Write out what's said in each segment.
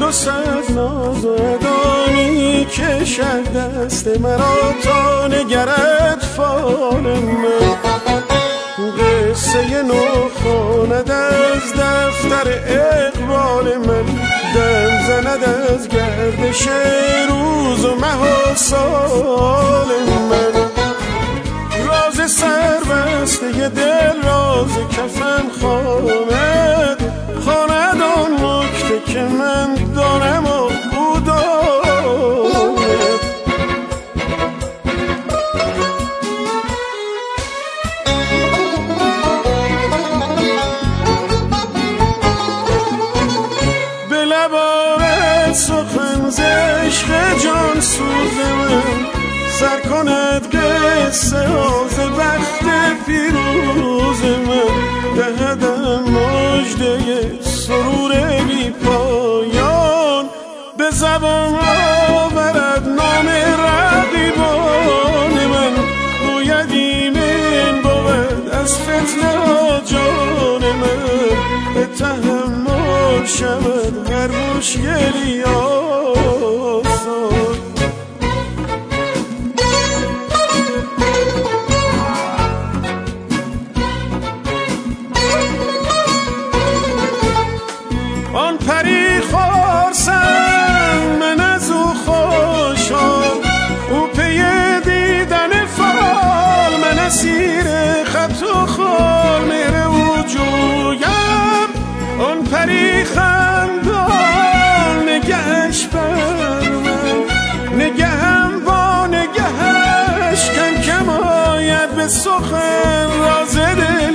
تو صد ناز و ادانی کشد دست مرا تا نگرد فال من. قصه نو خواند از دفتر اقبال من، دم زند از گردش روز و مه و سال من. راز سربسته دل راز کفن خواند، خواند آن نکته که من دارم و او دارد. به لبارت سخن ز عشق جان سوز من، سر کند قصه ز بخت پیروز من. دهدم مژده سرور بی پایان، به زبان آورد نام رقیبان من. گوید ایمن بود از فتنه ها جان من، به تحمل شود هر مشکلی آسان. آن پری خورسند من از او خوشحال، او پی دیدن فال، من اسیر خط و خال. مهر او جویم آن پری خندان، نگهش بر من نگهم با نگهش، کم کم آید به سخن راز دل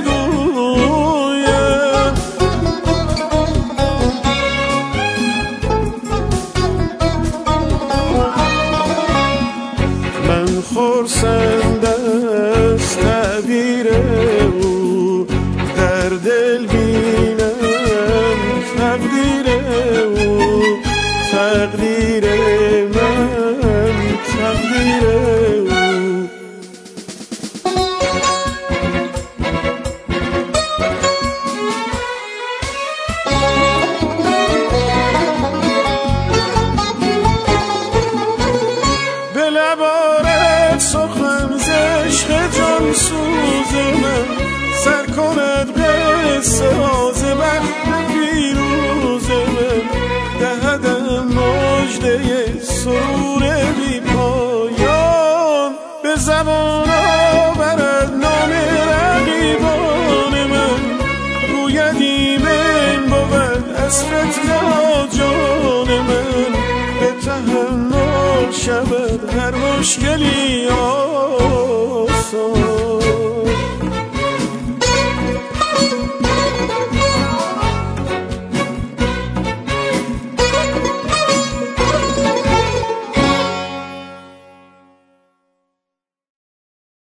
گویم. خرسند از تعبیر او، در دل بینم تقدیر او. تقدیر من تقدیر او. به لبارت سخن ز عشق جان سوز من، سر کند قصه ز بخت پیروز من. دهدم مژده سرور بی پایان، به زبان آورد نام رقیبان من. گوید ایمن بود از فتنه ها جان من، به تحمل شود هر مشکلی